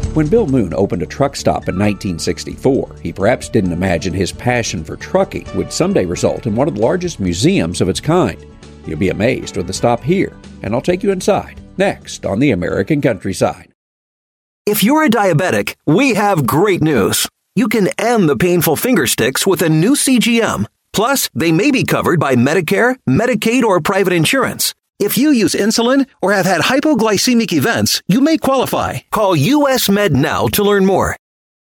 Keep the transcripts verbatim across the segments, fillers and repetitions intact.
When Bill Moon opened a truck stop in nineteen sixty-four, he perhaps didn't imagine his passion for trucking would someday result in one of the largest museums of its kind. You'll be amazed with the stop here, and I'll take you inside, next on the American Countryside. If you're a diabetic, we have great news. You can end the painful finger sticks with a new C G M. Plus, they may be covered by Medicare, Medicaid, or private insurance. If you use insulin or have had hypoglycemic events, you may qualify. Call U S Med now to learn more.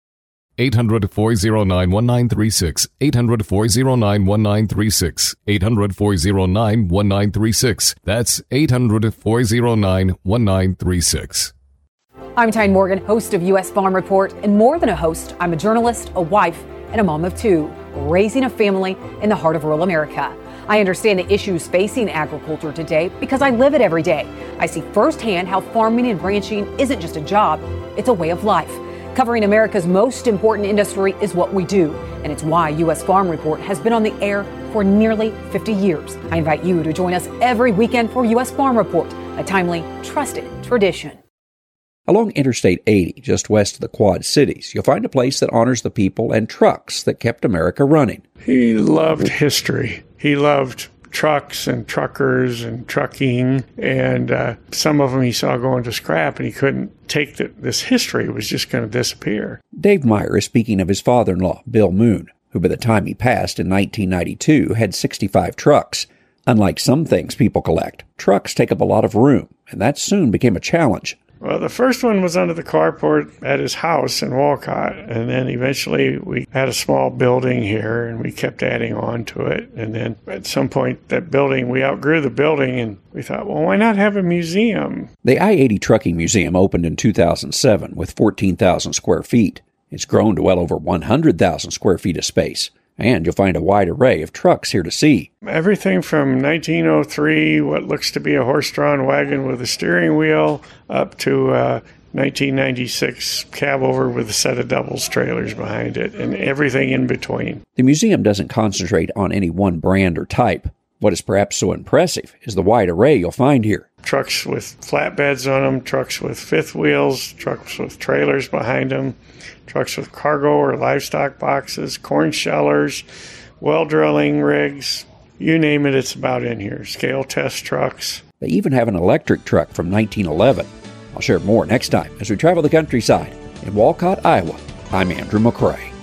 eight hundred, four oh nine, one nine three six. eight hundred, four oh nine, one nine three six. eight hundred, four oh nine, one nine three six. That's eight hundred, four oh nine, one nine three six. I'm Tyne Morgan, host of U S Farm Report. And more than a host, I'm a journalist, a wife, and a mom of two, raising a family in the heart of rural America. I understand the issues facing agriculture today because I live it every day. I see firsthand how farming and ranching isn't just a job, it's a way of life. Covering America's most important industry is what we do, and it's why U S Farm Report has been on the air for nearly fifty years. I invite you to join us every weekend for U S Farm Report, a timely, trusted tradition. Along Interstate eighty, just west of the Quad Cities, you'll find a place that honors the people and trucks that kept America running. He loved history. He loved trucks and truckers and trucking, and uh, some of them he saw going to scrap, and he couldn't take that this history was just going to disappear. Dave Meyer is speaking of his father-in-law, Bill Moon, who by the time he passed in nineteen ninety-two had sixty-five trucks. Unlike some things people collect, trucks take up a lot of room, and that soon became a challenge. Well, the first one was under the carport at his house in Walcott, and then eventually we had a small building here, and we kept adding on to it. And then at some point, that building, we outgrew the building, and we thought, well, why not have a museum? The I eighty Trucking Museum opened in two thousand seven with fourteen thousand square feet. It's grown to well over one hundred thousand square feet of space. And you'll find a wide array of trucks here to see. Everything from nineteen oh three, what looks to be a horse-drawn wagon with a steering wheel, up to uh, nineteen ninety-six cab over with a set of doubles trailers behind it, and everything in between. The museum doesn't concentrate on any one brand or type. What is perhaps so impressive is the wide array you'll find here. Trucks with flatbeds on them, trucks with fifth wheels, trucks with trailers behind them, trucks with cargo or livestock boxes, corn shellers, well drilling rigs, you name it, it's about in here. Scale test trucks. They even have an electric truck from nineteen eleven. I'll share more next time as we travel the countryside. In Walcott, Iowa, I'm Andrew McCrae.